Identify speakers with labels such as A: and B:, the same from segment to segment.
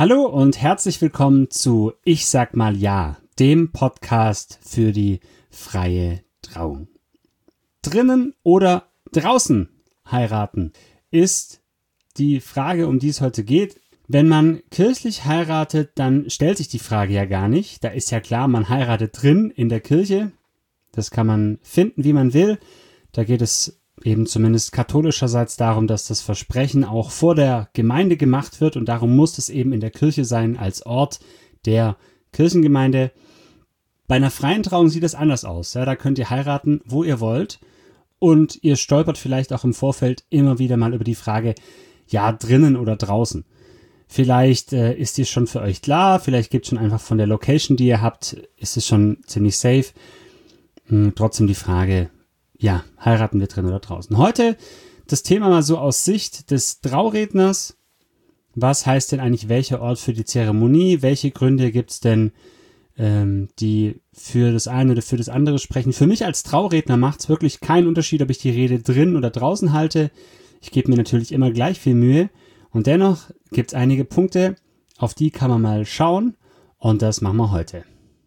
A: Hallo und herzlich willkommen zu Ich sag mal ja, dem Podcast für die freie Trauung. Drinnen oder draußen heiraten ist die Frage, um die es heute geht. Wenn man kirchlich heiratet, dann stellt sich die Frage ja gar nicht. Da ist ja klar, man heiratet drin in der Kirche. Das kann man finden, wie man will. Da geht es eben zumindest katholischerseits darum, dass das Versprechen auch vor der Gemeinde gemacht wird und darum muss es eben in der Kirche sein als Ort der Kirchengemeinde. Bei einer freien Trauung sieht es anders aus. Ja, da könnt ihr heiraten, wo ihr wollt und ihr stolpert vielleicht auch im Vorfeld immer wieder mal über die Frage, ja, drinnen oder draußen. Vielleicht ist die schon für euch klar, vielleicht gibt es schon einfach von der Location, die ihr habt, ist es schon ziemlich safe. Trotzdem die Frage, ja, heiraten wir drin oder draußen? Heute das Thema mal so aus Sicht des Trauredners. Was heißt denn eigentlich welcher Ort für die Zeremonie? Welche Gründe gibt es denn, die für das eine oder für das andere sprechen? Für mich als Trauredner macht es wirklich keinen Unterschied, ob ich die Rede drin oder draußen halte. Ich gebe mir natürlich immer gleich viel Mühe. Und dennoch gibt es einige Punkte, auf die kann man mal schauen. Und das machen wir heute.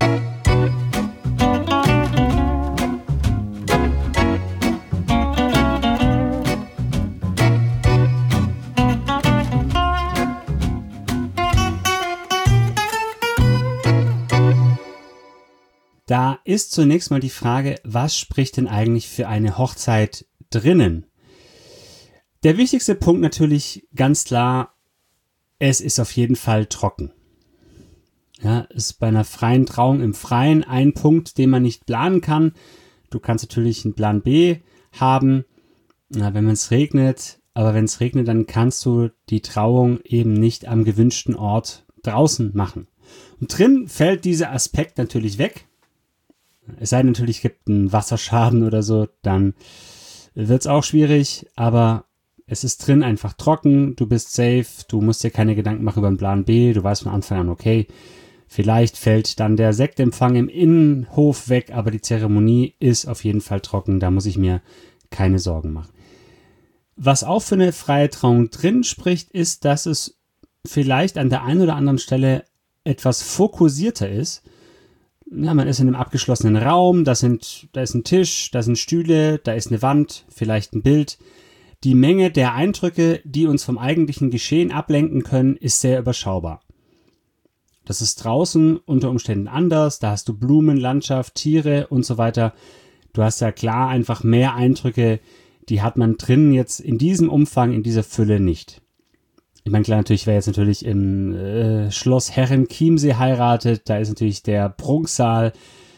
A: Da ist zunächst mal die Frage, was spricht denn eigentlich für eine Hochzeit drinnen? Der wichtigste Punkt natürlich ganz klar, es ist auf jeden Fall trocken. Ja, ist bei einer freien Trauung im Freien ein Punkt, den man nicht planen kann. Du kannst natürlich einen Plan B haben, wenn es regnet, aber wenn es regnet, dann kannst du die Trauung eben nicht am gewünschten Ort draußen machen. Und drin fällt dieser Aspekt natürlich weg. Es sei denn natürlich, es gibt einen Wasserschaden oder so, dann wird es auch schwierig, aber es ist drin einfach trocken, du bist safe, du musst dir keine Gedanken machen über einen Plan B, du weißt von Anfang an, okay, vielleicht fällt dann der Sektempfang im Innenhof weg, aber die Zeremonie ist auf jeden Fall trocken, da muss ich mir keine Sorgen machen. Was auch für eine freie Trauung drin spricht, ist, dass es vielleicht an der einen oder anderen Stelle etwas fokussierter ist. Ja, man ist in einem abgeschlossenen Raum, da ist ein Tisch, da sind Stühle, da ist eine Wand, vielleicht ein Bild. Die Menge der Eindrücke, die uns vom eigentlichen Geschehen ablenken können, ist sehr überschaubar. Das ist draußen unter Umständen anders, da hast du Blumen, Landschaft, Tiere und so weiter. Du hast ja klar einfach mehr Eindrücke, die hat man drinnen jetzt in diesem Umfang, in dieser Fülle nicht. Ich meine, klar, wer jetzt natürlich im Schloss Herrenchiemsee heiratet, da ist natürlich der Prunksaal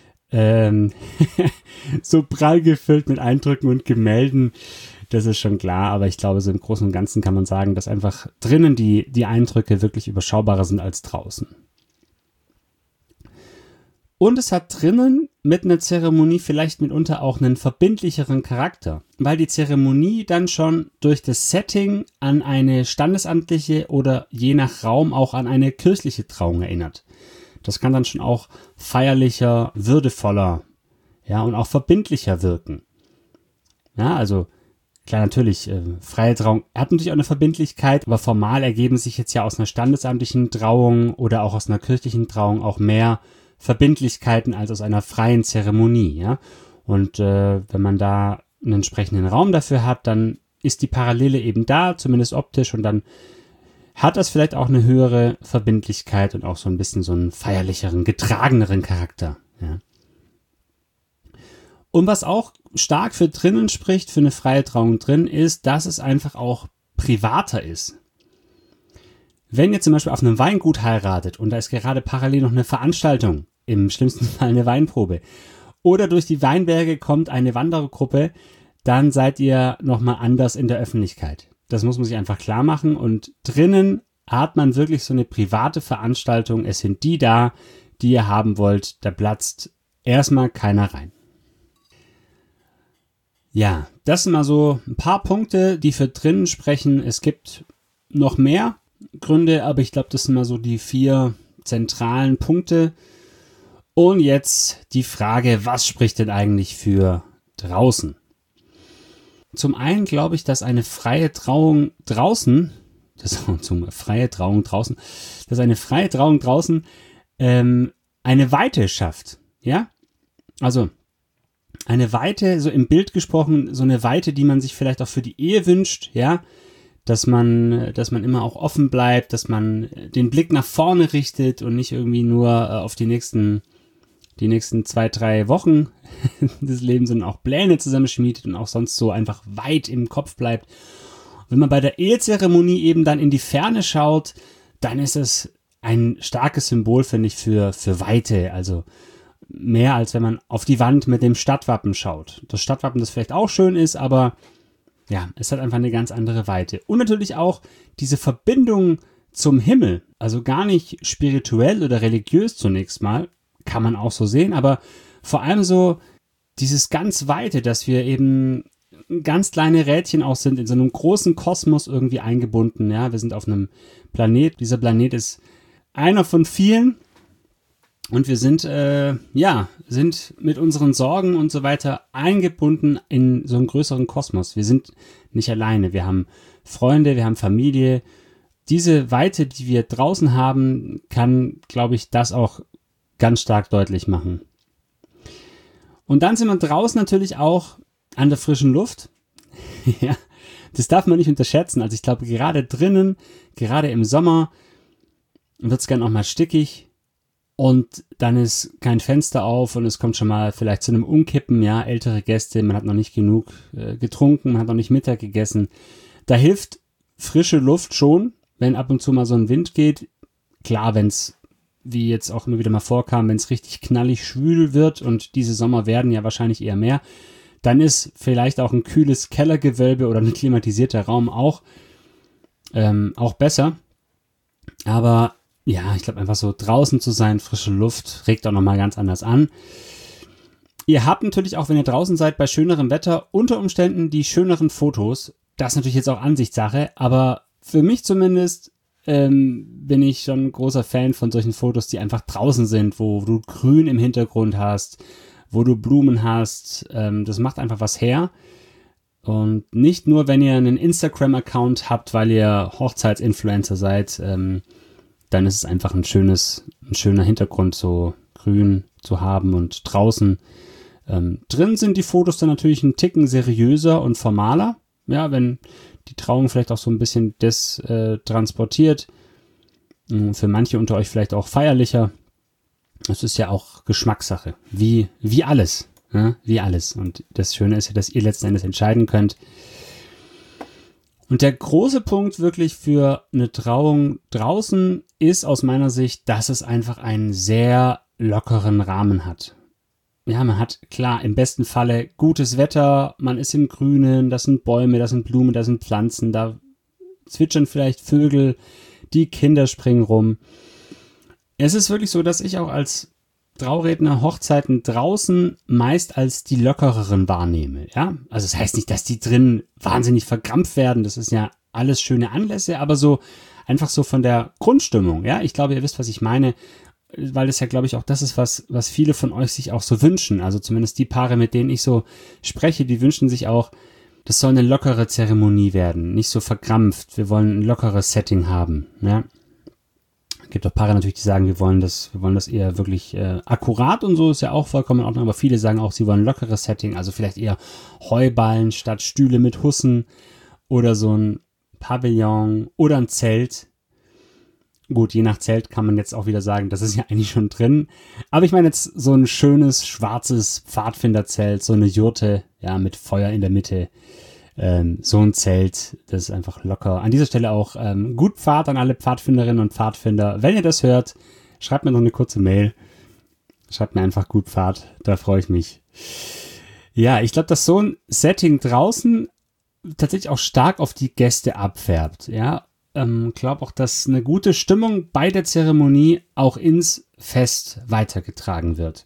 A: so prall gefüllt mit Eindrücken und Gemälden, das ist schon klar, aber ich glaube, so im Großen und Ganzen kann man sagen, dass einfach drinnen die Eindrücke wirklich überschaubarer sind als draußen. Und es hat drinnen mit einer Zeremonie vielleicht mitunter auch einen verbindlicheren Charakter, weil die Zeremonie dann schon durch das Setting an eine standesamtliche oder je nach Raum auch an eine kirchliche Trauung erinnert. Das kann dann schon auch feierlicher, würdevoller, ja, und auch verbindlicher wirken. Ja, also klar, natürlich, freie Trauung hat natürlich auch eine Verbindlichkeit, aber formal ergeben sich jetzt ja aus einer standesamtlichen Trauung oder auch aus einer kirchlichen Trauung auch mehr Verbindlichkeiten als aus einer freien Zeremonie, ja. Und wenn man da einen entsprechenden Raum dafür hat, dann ist die Parallele eben da, zumindest optisch, und dann hat das vielleicht auch eine höhere Verbindlichkeit und auch so ein bisschen so einen feierlicheren, getrageneren Charakter, ja. Und was auch stark für drinnen spricht, für eine freie Trauung drin, ist, dass es einfach auch privater ist. Wenn ihr zum Beispiel auf einem Weingut heiratet und da ist gerade parallel noch eine Veranstaltung, im schlimmsten Fall eine Weinprobe, oder durch die Weinberge kommt eine Wandergruppe, dann seid ihr nochmal anders in der Öffentlichkeit. Das muss man sich einfach klar machen und drinnen hat man wirklich so eine private Veranstaltung. Es sind die da, die ihr haben wollt, da platzt erstmal keiner rein. Ja, das sind mal so ein paar Punkte, die für drinnen sprechen. Es gibt noch mehr Gründe, aber ich glaube, das sind mal so die 4 zentralen Punkte. Und jetzt die Frage, was spricht denn eigentlich für draußen? Zum einen glaube ich, dass eine freie Trauung draußen zum freie Trauung draußen, dass eine freie Trauung draußen eine Weite schafft, ja, also eine Weite, so im Bild gesprochen, so eine Weite, die man sich vielleicht auch für die Ehe wünscht, ja, dass man immer auch offen bleibt, dass man den Blick nach vorne richtet und nicht irgendwie nur auf die nächsten 2-3 Wochen des Lebens, sondern auch Pläne zusammenschmiedet und auch sonst so einfach weit im Kopf bleibt. Und wenn man bei der Ehezeremonie eben dann in die Ferne schaut, dann ist es ein starkes Symbol, finde ich, für Weite, also mehr als wenn man auf die Wand mit dem Stadtwappen schaut. Das Stadtwappen, das vielleicht auch schön ist, aber ja, es hat einfach eine ganz andere Weite. Und natürlich auch diese Verbindung zum Himmel, also gar nicht spirituell oder religiös zunächst mal, kann man auch so sehen, aber vor allem so dieses ganz Weite, dass wir eben ganz kleine Rädchen auch sind, in so einem großen Kosmos irgendwie eingebunden. Ja, wir sind auf einem Planet, dieser Planet ist einer von vielen und wir sind, sind mit unseren Sorgen und so weiter eingebunden in so einen größeren Kosmos. Wir sind nicht alleine, wir haben Freunde, wir haben Familie. Diese Weite, die wir draußen haben, kann, glaube ich, das auch ganz stark deutlich machen. Und dann sind wir draußen natürlich auch an der frischen Luft. Ja, das darf man nicht unterschätzen. Also ich glaube, gerade drinnen, gerade im Sommer, wird es gern auch mal stickig. Und dann ist kein Fenster auf und es kommt schon mal vielleicht zu einem Umkippen, ja, ältere Gäste, man hat noch nicht genug getrunken, man hat noch nicht Mittag gegessen. Da hilft frische Luft schon, wenn ab und zu mal so ein Wind geht. Klar, wenn es, wie jetzt auch immer wieder mal vorkam, wenn es richtig knallig schwül wird und diese Sommer werden ja wahrscheinlich eher mehr, dann ist vielleicht auch ein kühles Kellergewölbe oder ein klimatisierter Raum auch besser. Aber ja, ich glaube einfach so draußen zu sein, frische Luft, regt auch nochmal ganz anders an. Ihr habt natürlich auch, wenn ihr draußen seid, bei schönerem Wetter unter Umständen die schöneren Fotos. Das ist natürlich jetzt auch Ansichtssache, aber für mich zumindest bin ich schon ein großer Fan von solchen Fotos, die einfach draußen sind, wo du Grün im Hintergrund hast, wo du Blumen hast. Das macht einfach was her. Und nicht nur, wenn ihr einen Instagram-Account habt, weil ihr Hochzeitsinfluencer seid, dann ist es einfach ein schöner Hintergrund, so grün zu haben. Und draußen drin sind die Fotos dann natürlich ein Ticken seriöser und formaler. Ja, wenn die Trauung vielleicht auch so ein bisschen das transportiert. Für manche unter euch vielleicht auch feierlicher. Das ist ja auch Geschmackssache. Wie alles. Ja, wie alles. Und das Schöne ist ja, dass ihr letzten Endes entscheiden könnt. Und der große Punkt wirklich für eine Trauung draußen ist aus meiner Sicht, dass es einfach einen sehr lockeren Rahmen hat. Ja, man hat klar im besten Falle gutes Wetter, man ist im Grünen, das sind Bäume, das sind Blumen, das sind Pflanzen, da zwitschern vielleicht Vögel, die Kinder springen rum. Es ist wirklich so, dass ich auch als Trauredner Hochzeiten draußen meist als die lockereren wahrnehme, ja. Also das heißt nicht, dass die drin wahnsinnig verkrampft werden, das ist ja alles schöne Anlässe, aber so einfach so von der Grundstimmung, ja. Ich glaube, ihr wisst, was ich meine, weil das ja, glaube ich, auch das ist, was viele von euch sich auch so wünschen. Also zumindest die Paare, mit denen ich so spreche, die wünschen sich auch, das soll eine lockere Zeremonie werden, nicht so verkrampft. Wir wollen ein lockeres Setting haben, ja. Es gibt auch Paare natürlich, die sagen, wir wollen das eher wirklich akkurat und so, ist ja auch vollkommen in Ordnung, aber viele sagen auch, sie wollen ein lockeres Setting, also vielleicht eher Heuballen statt Stühle mit Hussen oder so ein Pavillon oder ein Zelt. Gut, je nach Zelt kann man jetzt auch wieder sagen, das ist ja eigentlich schon drin, aber ich meine jetzt so ein schönes schwarzes Pfadfinderzelt, so eine Jurte, ja, mit Feuer in der Mitte. So ein Zelt, das ist einfach locker. An dieser Stelle auch gut Pfad an alle Pfadfinderinnen und Pfadfinder. Wenn ihr das hört, schreibt mir noch eine kurze Mail. Schreibt mir einfach gut Pfad, da freue ich mich. Ja, ich glaube, dass so ein Setting draußen tatsächlich auch stark auf die Gäste abfärbt. Ja, glaube auch, dass eine gute Stimmung bei der Zeremonie auch ins Fest weitergetragen wird.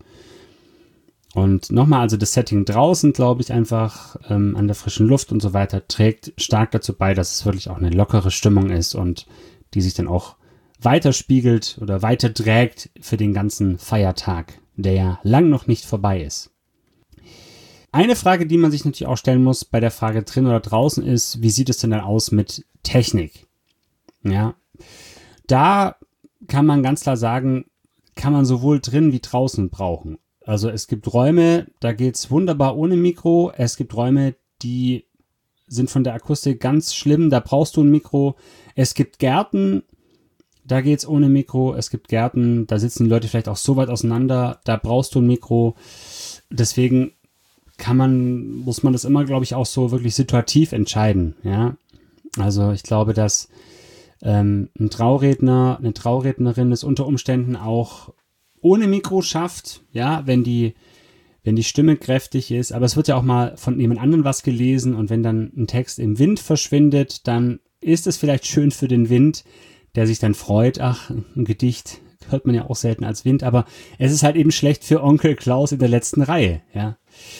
A: Und nochmal, also das Setting draußen, glaube ich, einfach an der frischen Luft und so weiter, trägt stark dazu bei, dass es wirklich auch eine lockere Stimmung ist und die sich dann auch weiterspiegelt oder weiterträgt für den ganzen Feiertag, der ja lang noch nicht vorbei ist. Eine Frage, die man sich natürlich auch stellen muss bei der Frage drin oder draußen ist, wie sieht es denn dann aus mit Technik? Ja, da kann man ganz klar sagen, kann man sowohl drin wie draußen brauchen. Also es gibt Räume, da geht's wunderbar ohne Mikro. Es gibt Räume, die sind von der Akustik ganz schlimm, da brauchst du ein Mikro. Es gibt Gärten, da geht's ohne Mikro. Es gibt Gärten, da sitzen die Leute vielleicht auch so weit auseinander, da brauchst du ein Mikro. Deswegen muss man das immer, glaube ich, auch so wirklich situativ entscheiden. Ja, also ich glaube, dass ein Trauredner, eine Traurednerin es unter Umständen auch ohne Mikro schafft, ja, wenn die Stimme kräftig ist, aber es wird ja auch mal von jemand anderem was gelesen und wenn dann ein Text im Wind verschwindet, dann ist es vielleicht schön für den Wind, der sich dann freut, ach, ein Gedicht hört man ja auch selten als Wind, aber es ist halt eben schlecht für Onkel Klaus in der letzten Reihe, ja,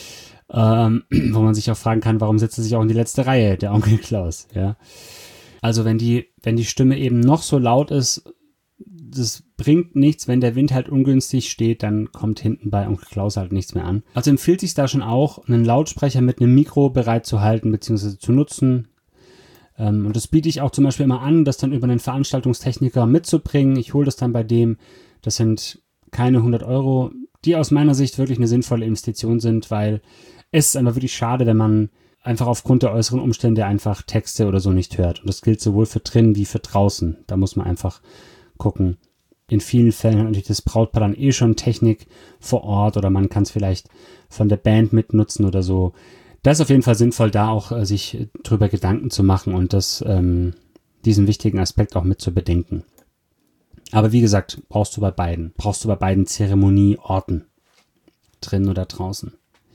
A: wo man sich auch fragen kann, warum setzt er sich auch in die letzte Reihe, der Onkel Klaus, ja. Also wenn die Stimme eben noch so laut ist, das bringt nichts, wenn der Wind halt ungünstig steht, dann kommt hinten bei Onkel Klaus halt nichts mehr an. Also empfiehlt sich da schon auch, einen Lautsprecher mit einem Mikro bereit zu halten bzw. zu nutzen. Und das biete ich auch zum Beispiel immer an, das dann über einen Veranstaltungstechniker mitzubringen. Ich hole das dann bei dem. Das sind keine 100 Euro, die aus meiner Sicht wirklich eine sinnvolle Investition sind, weil es ist einfach wirklich schade, wenn man einfach aufgrund der äußeren Umstände einfach Texte oder so nicht hört. Und das gilt sowohl für drin wie für draußen. Da muss man einfach gucken. In vielen Fällen hat natürlich das Brautpaar dann schon Technik vor Ort oder man kann es vielleicht von der Band mitnutzen oder so. Das ist auf jeden Fall sinnvoll, da auch sich drüber Gedanken zu machen und diesen wichtigen Aspekt auch mit zu bedenken. Aber wie gesagt, brauchst du bei beiden Zeremonieorten, drin oder draußen.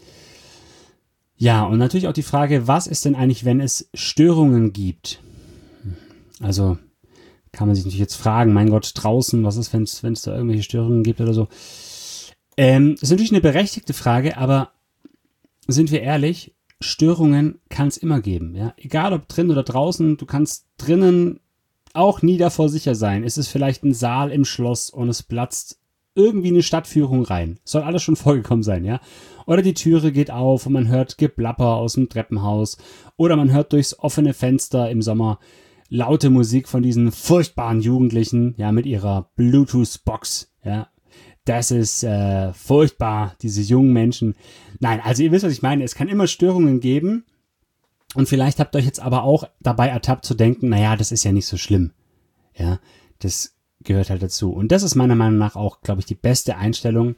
A: Ja, und natürlich auch die Frage, was ist denn eigentlich, wenn es Störungen gibt? Also kann man sich natürlich jetzt fragen, mein Gott, draußen, was ist, wenn es da irgendwelche Störungen gibt oder so? Ist natürlich eine berechtigte Frage, aber sind wir ehrlich, Störungen kann es immer geben. Ja? Egal ob drin oder draußen, du kannst drinnen auch nie davor sicher sein. Es ist vielleicht ein Saal im Schloss und es platzt irgendwie eine Stadtführung rein. Soll alles schon vorgekommen sein, ja? Oder die Türe geht auf und man hört Geplapper aus dem Treppenhaus. Oder man hört durchs offene Fenster im Sommer laute Musik von diesen furchtbaren Jugendlichen, ja, mit ihrer Bluetooth-Box, ja. Das ist furchtbar, diese jungen Menschen. Nein, also ihr wisst, was ich meine. Es kann immer Störungen geben. Und vielleicht habt ihr euch jetzt aber auch dabei ertappt zu denken, naja, das ist ja nicht so schlimm. Ja, das gehört halt dazu. Und das ist meiner Meinung nach auch, glaube ich, die beste Einstellung.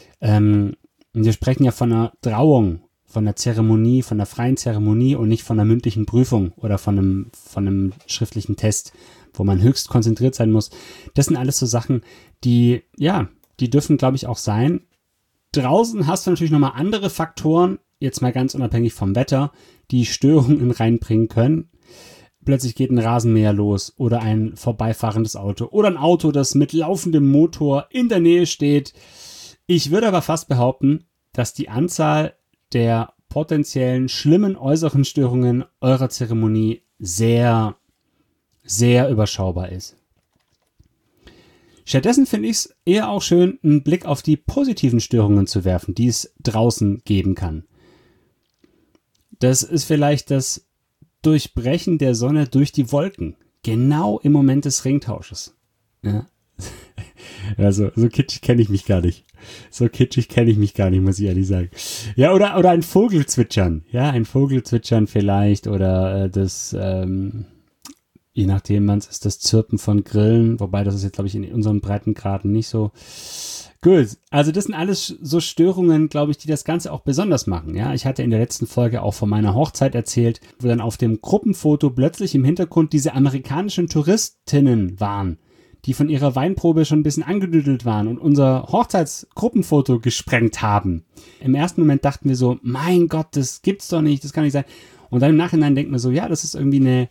A: Wir sprechen ja von einer Trauung, von einer Zeremonie, von einer freien Zeremonie und nicht von einer mündlichen Prüfung oder von einem schriftlichen Test, wo man höchst konzentriert sein muss. Das sind alles so Sachen, die dürfen, glaube ich, auch sein. Draußen hast du natürlich nochmal andere Faktoren, jetzt mal ganz unabhängig vom Wetter, die Störungen reinbringen können. Plötzlich geht ein Rasenmäher los oder ein vorbeifahrendes Auto oder ein Auto, das mit laufendem Motor in der Nähe steht. Ich würde aber fast behaupten, dass die Anzahl der potenziellen schlimmen äußeren Störungen eurer Zeremonie sehr, sehr überschaubar ist. Stattdessen finde ich es eher auch schön, einen Blick auf die positiven Störungen zu werfen, die es draußen geben kann. Das ist vielleicht das Durchbrechen der Sonne durch die Wolken. Genau im Moment des Ringtausches. Ja. Also, so kitschig kenne ich mich gar nicht. Muss ich ehrlich sagen. Ja, oder ein Vogelzwitschern. Ja, ein Vogelzwitschern vielleicht. Oder je nachdem, ist das Zirpen von Grillen. Wobei, das ist jetzt, glaube ich, in unseren Breitengraden nicht so. Gut, also das sind alles so Störungen, glaube ich, die das Ganze auch besonders machen. Ja, ich hatte in der letzten Folge auch von meiner Hochzeit erzählt, wo dann auf dem Gruppenfoto plötzlich im Hintergrund diese amerikanischen Touristinnen waren, die von ihrer Weinprobe schon ein bisschen angedüdelt waren und unser Hochzeitsgruppenfoto gesprengt haben. Im ersten Moment dachten wir so, mein Gott, das gibt's doch nicht, das kann nicht sein. Und dann im Nachhinein denken wir so, ja, das ist irgendwie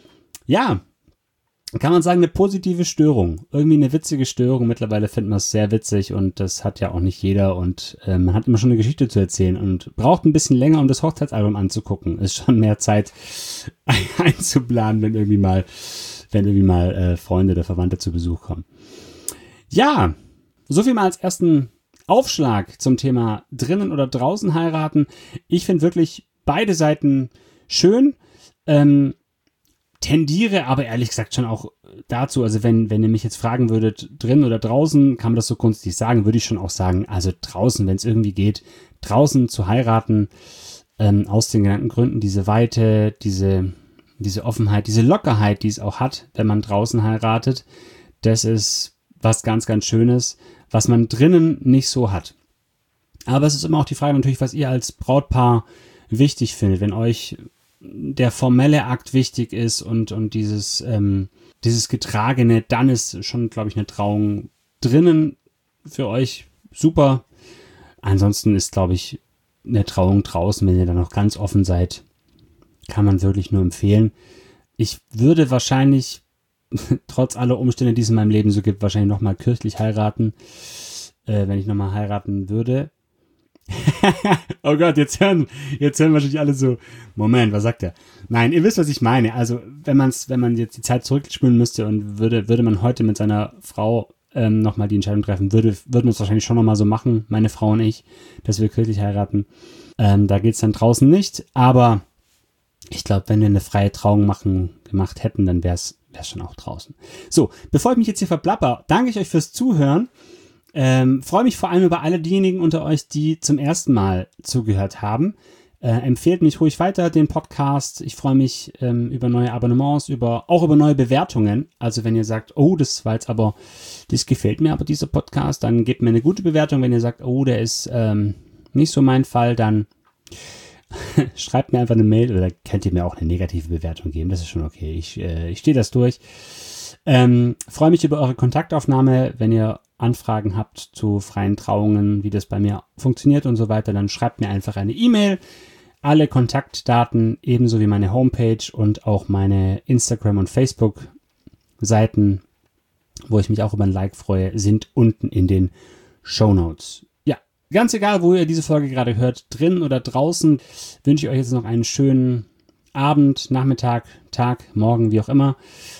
A: kann man sagen, eine positive Störung. Irgendwie eine witzige Störung. Mittlerweile findet man es sehr witzig und das hat ja auch nicht jeder und man hat immer schon eine Geschichte zu erzählen und braucht ein bisschen länger, um das Hochzeitsalbum anzugucken. Ist schon mehr Zeit einzuplanen, wenn irgendwie mal Freunde oder Verwandte zu Besuch kommen. Ja, so viel mal als ersten Aufschlag zum Thema drinnen oder draußen heiraten. Ich finde wirklich beide Seiten schön. tendiere aber ehrlich gesagt schon auch dazu, also wenn ihr mich jetzt fragen würdet, drin oder draußen, kann man das so grundsätzlich sagen, würde ich schon auch sagen, also draußen, wenn es irgendwie geht, draußen zu heiraten, aus den genannten Gründen, diese Weite, diese Offenheit, diese Lockerheit, die es auch hat, wenn man draußen heiratet, das ist was ganz, ganz Schönes, was man drinnen nicht so hat. Aber es ist immer auch die Frage natürlich, was ihr als Brautpaar wichtig findet, wenn euch der formelle Akt wichtig ist und dieses Getragene, dann ist schon, glaube ich, eine Trauung drinnen für euch super. Ansonsten ist, glaube ich, eine Trauung draußen, wenn ihr da noch ganz offen seid, kann man wirklich nur empfehlen. Ich würde wahrscheinlich, trotz aller Umstände, die es in meinem Leben so gibt, wahrscheinlich nochmal kirchlich heiraten, wenn ich nochmal heiraten würde. Oh Gott, jetzt hören wahrscheinlich alle so, Moment, was sagt er? Nein, ihr wisst, was ich meine. Also, wenn man jetzt die Zeit zurückspülen müsste und würde man heute mit seiner Frau nochmal die Entscheidung treffen, würden wir es wahrscheinlich schon nochmal so machen, meine Frau und ich, dass wir kirchlich heiraten. Da geht's dann draußen nicht, aber ich glaube, wenn wir eine freie Trauung gemacht hätten, dann wär's schon auch draußen. So, bevor ich mich jetzt hier verplapper, danke ich euch fürs Zuhören. Freue mich vor allem über alle diejenigen unter euch, die zum ersten Mal zugehört haben. Empfehlt mich ruhig weiter, den Podcast. Ich freue mich über neue Abonnements, auch über neue Bewertungen. Also wenn ihr sagt, oh, das gefällt mir aber dieser Podcast, dann gebt mir eine gute Bewertung. Wenn ihr sagt, oh, der ist nicht so mein Fall, dann schreibt mir einfach eine Mail oder könnt ihr mir auch eine negative Bewertung geben. Das ist schon okay. Ich stehe das durch. Freue mich über eure Kontaktaufnahme. Wenn ihr Anfragen habt zu freien Trauungen, wie das bei mir funktioniert und so weiter, dann schreibt mir einfach eine E-Mail. Alle Kontaktdaten, ebenso wie meine Homepage und auch meine Instagram- und Facebook-Seiten, wo ich mich auch über ein Like freue, sind unten in den Shownotes. Ja, ganz egal, wo ihr diese Folge gerade hört, drin oder draußen, wünsche ich euch jetzt noch einen schönen Abend, Nachmittag, Tag, Morgen, wie auch immer.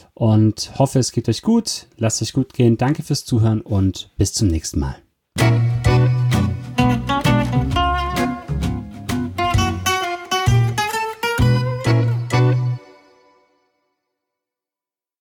A: Und hoffe, es geht euch gut. Lasst euch gut gehen. Danke fürs Zuhören und bis zum nächsten Mal.